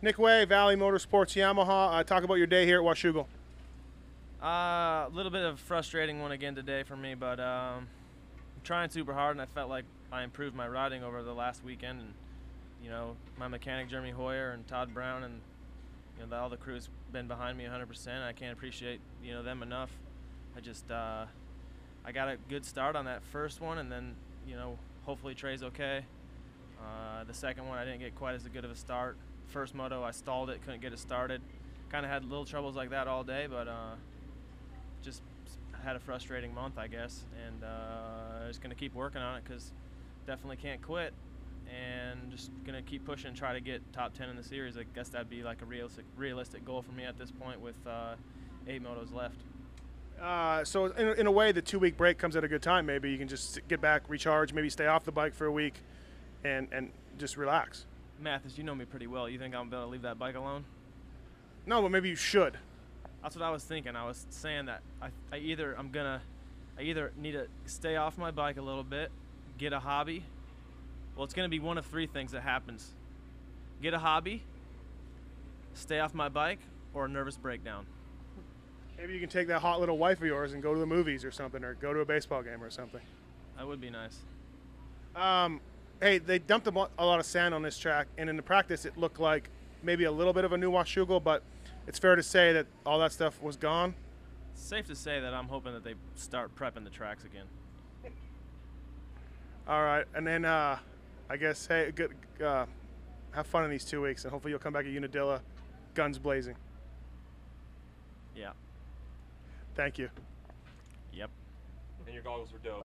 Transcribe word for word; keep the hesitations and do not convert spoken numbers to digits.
Nick Wey, Valley Motorsports Yamaha. Uh, talk about your day here at Washougal. Uh, a little bit of a frustrating one again today for me, but um, I'm trying super hard, and I felt like I improved my riding over the last weekend. And you know, my mechanic Jeremy Hoyer and Todd Brown, and you know, all the crew's been behind me one hundred percent. I can't appreciate you know them enough. I just uh, I got a good start on that first one, and then you know hopefully Trey's okay. Uh, the second one I didn't get quite as good of a start. First moto I stalled it, couldn't get it started. Kind of had little troubles like that all day, but uh, just had a frustrating month, I guess, and uh, just gonna keep working on it because definitely can't quit, and just gonna keep pushing and try to get top ten in the series. I guess that'd be like a realistic, realistic goal for me at this point with uh, eight motos left. Uh, so in, in a way, the two-week break comes at a good time. Maybe you can just get back, recharge, maybe stay off the bike for a week, and and just relax. Mathis, you know me pretty well. You think I'm gonna leave that bike alone? No, but maybe you should. That's what I was thinking. I was saying that I, I either I'm gonna, I either need to stay off my bike a little bit, get a hobby. Well, it's gonna be one of three things that happens: get a hobby, stay off my bike, or a nervous breakdown. Maybe you can take that hot little wife of yours and go to the movies or something, or go to a baseball game or something. That would be nice. Um, hey, they dumped a, mo- a lot of sand on this track, and in the practice it looked like maybe a little bit of a new Washougal, but it's fair to say that all that stuff was gone. It's safe to say that I'm hoping that they start prepping the tracks again. All right, and then uh, I guess, hey, good, uh, have fun in these two weeks, and hopefully you'll come back at Unadilla, guns blazing. Yeah. Thank you. Yep. And your goggles were dope.